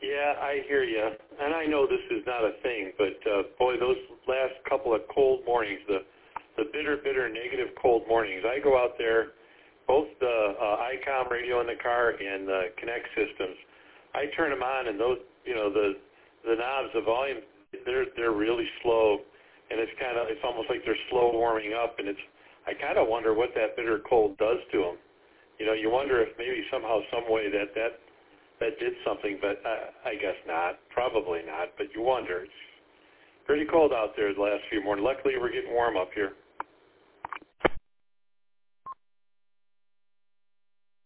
Yeah, I hear you. And I know this is not a thing, but boy, those last couple of cold mornings, the bitter, bitter negative cold mornings, I go out there, both the ICOM radio in the car and the Connect systems, I turn them on, and those, the knobs, the volume, they're really slow, and it's almost like they're slow warming up, and I kind of wonder what that bitter cold does to them. You wonder if maybe somehow, some way that did something, but I guess not. Probably not, but you wonder. It's pretty cold out there the last few mornings. Luckily, we're getting warm up here.